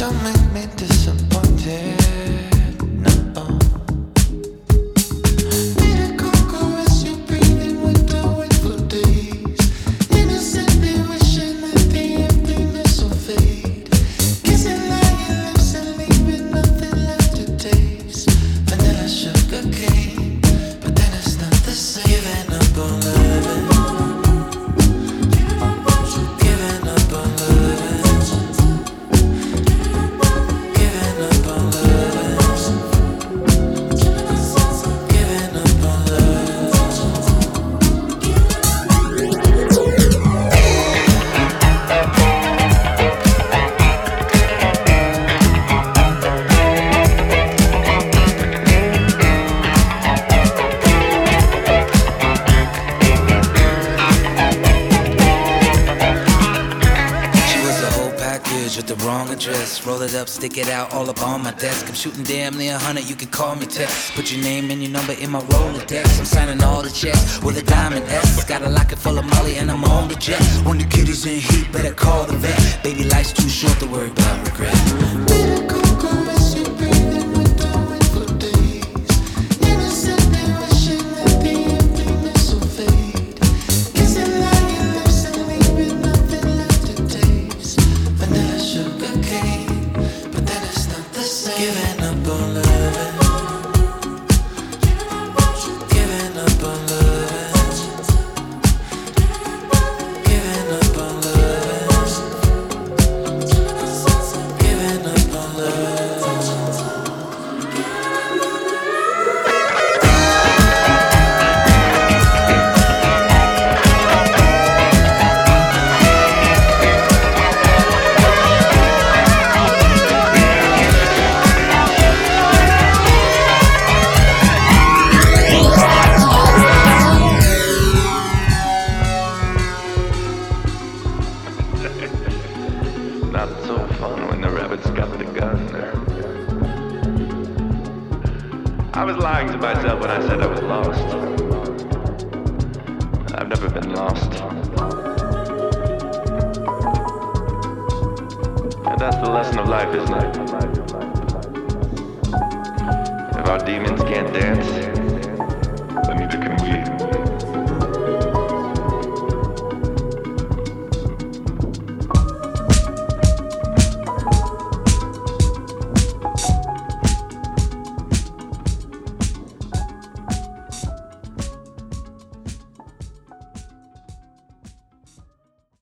Don't make me disappointed. No. Be the conquerors you breathing with the wakeful days. Innocently wishing that the emptiness will fade. Kissing lying lips and leaving nothing left to taste. Vanilla sugar cane, but then it's not the same. Giving up on loving. Giving up on loving. Giving up on loving. Giving up on She was a whole package with the wrong address. Roll it up, stick it out, all up on my desk. I'm shooting damn near 100, you can call me text. Put your name and your number in my Rolodex. I'm signing all the checks with a diamond S. Got a locket full of Molly and I'm on the jet. When the kid is in heat, better call the vet. Baby, life's too short to worry about regret. Be the conquerors you breathing with the wakeful days. Innocently wishing that the emptiness will fade. Kissing lying lips and leaving nothing left to taste. Vanilla sugar cane, but then it's not the same. Giving up on loving. Giving up on loving. Giving up on loving. Giving up on loving. Not so fun when the rabbit's got the gun. I was lying to myself when I said I was lost. I've never been lost. And that's the lesson of life, isn't it? If our demons can't dance, then neither can we.